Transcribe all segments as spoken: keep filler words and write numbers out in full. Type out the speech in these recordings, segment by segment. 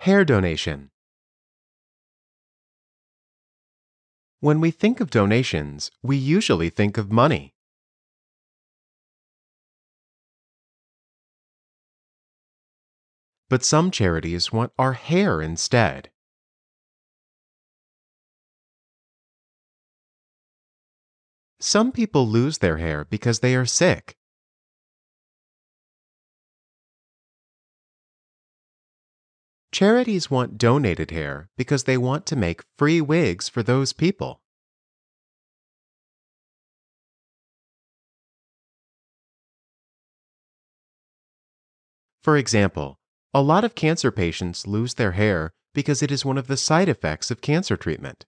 Hair donation. When we think of donations, we usually think of money. But some charities want our hair instead. Some people lose their hair because they are sick. Charities want donated hair because they want to make free wigs for those people. For example, a lot of cancer patients lose their hair because it is one of the side effects of cancer treatment.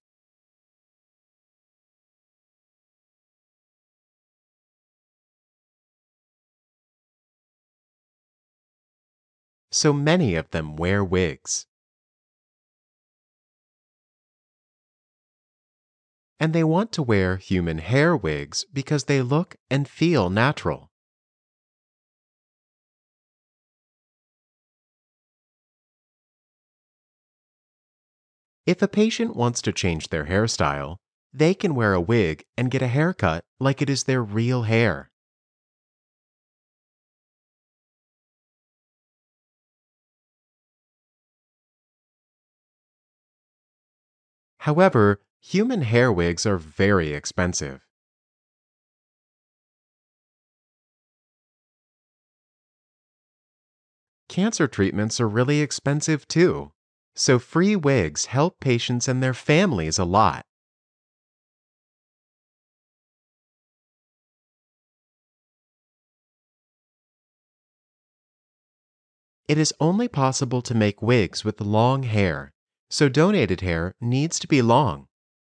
So many of them wear wigs. And they want to wear human hair wigs because they look and feel natural. If a patient wants to change their hairstyle, they can wear a wig and get a haircut like it is their real hair. However, human hair wigs are very expensive. Cancer treatments are really expensive too, so free wigs help patients and their families a lot. It is only possible to make wigs with long hair, so donated hair needs to be long.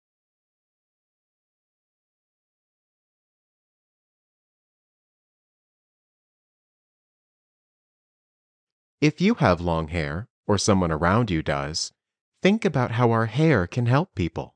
If you have long hair, or someone around you does, think about how our hair can help people.